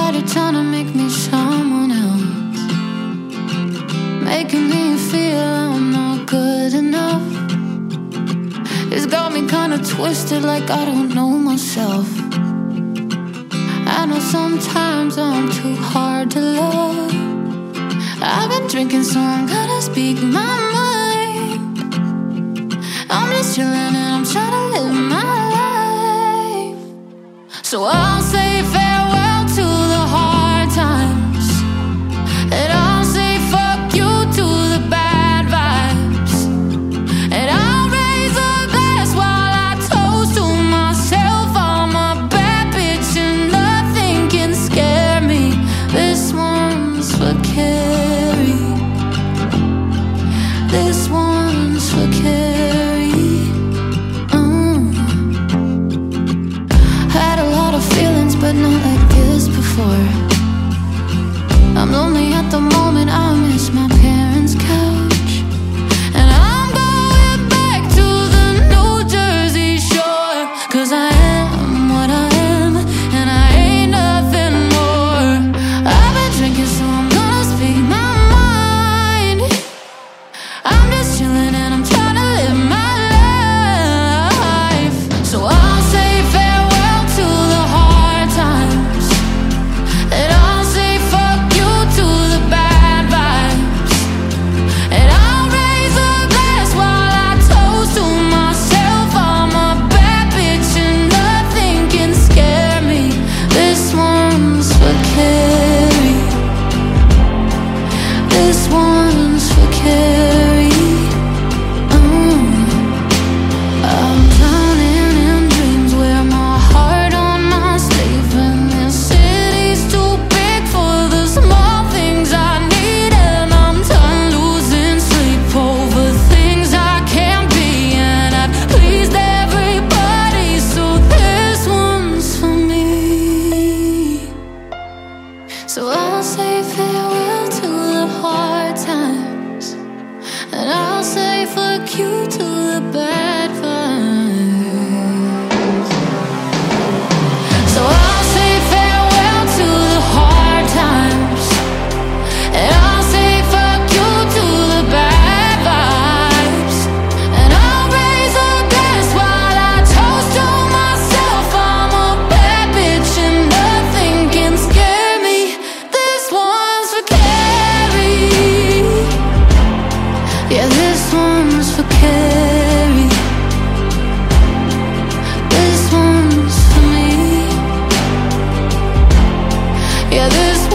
Everybody trying to make me someone else, making me feel I'm not good enough. It's got me kinda twisted, like I don't know myself. I know sometimes I'm too hard to love. I've been drinking, so I'm gonna speak my mind. I'm just chillin' and I'm trying to live my life. So I'll say farewell to the hard times, and I'll say fuck you to the bad vibes. And I'll raise a glass while I toast to myself. I'm a bad bitch and nothing can scare me. This one's for Carrie. This one's for Carrie. Had a lot of feelings, but not like this before. I'm lonely at the moment, I miss my parents' couch. And I'm going back to the New Jersey shore. 'Cause I am what I am, and I ain't nothing more. I've been drinking, so I'm gonna speak my mind. I'm just chillin' and I'm trying to live my life. So I'll say farewell to the hard times, and I'll say fuck you to the bad vibes. And I'll raise a glass while I toast to myself. I'm a bad bitch and nothing can scare me. This one's for Carrie. This one's for Carrie. I'm drowning in dreams, wear my heart on my sleeve. And this city's too big for the small things I need. And I'm done losing sleep over things I can't be. And I've pleased everybody, so this one's for me. So I'll say farewell to the hard times, and I'll say fuck you to the bad vibes. So I'll say farewell to the hard times, and I'll say fuck you to the bad vibes. And I'll raise a glass while I toast to myself. I'm a bad bitch and nothing can scare me. This one's for Carrie. Yeah, this one's for Carrie. This one's for me. Yeah, this